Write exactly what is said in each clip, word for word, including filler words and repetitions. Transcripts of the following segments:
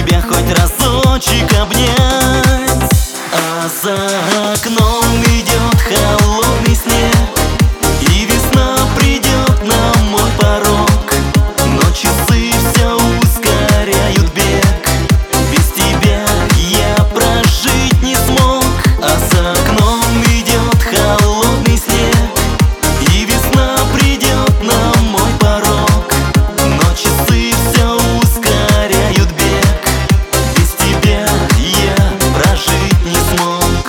тебя хоть разочек обнять. А за окном идет холодный снег, и весна придет на мой порог. Но часы все ускоряют бег, без тебя я прожить не смог. А за окном идет холодный снег, и весна придет на мой порог. Но часы все ускоряют бег, без тебя я прожить не смог.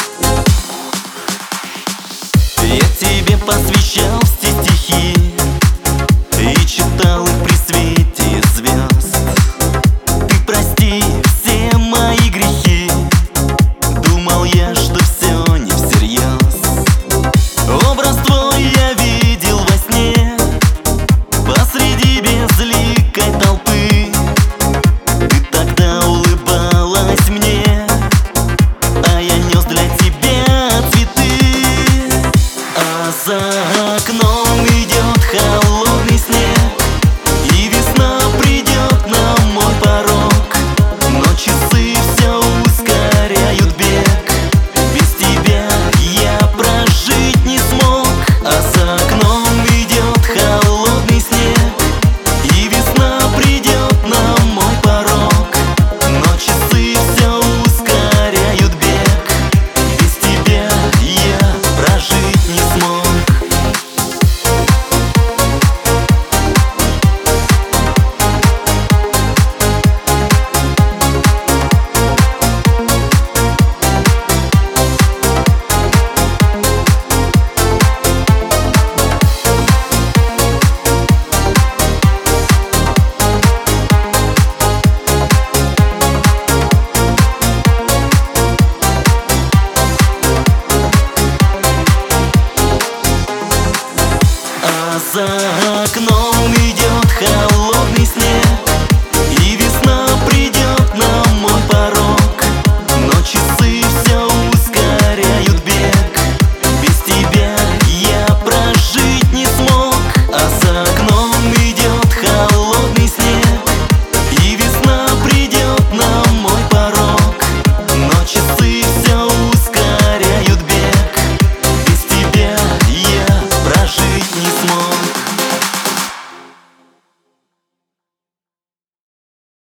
Я тебе посвящал все стихи и читал их при свете звезд. Ты прости все мои грехи, думал я, что все не всерьез. Образ твой я видел во сне посреди безликой толпы. Ты тогда улыбалась мне, а я нес для тебя цветы. А за окном идет холодный снег, и весна придет на мой порог. Но часы все ускоряют бег, без тебя я прожить не смог. А за окном идет холодный снег, и весна придет на мой порог. Но часы все ускоряют бег, без тебя я прожить не смог. А за окном идет холодный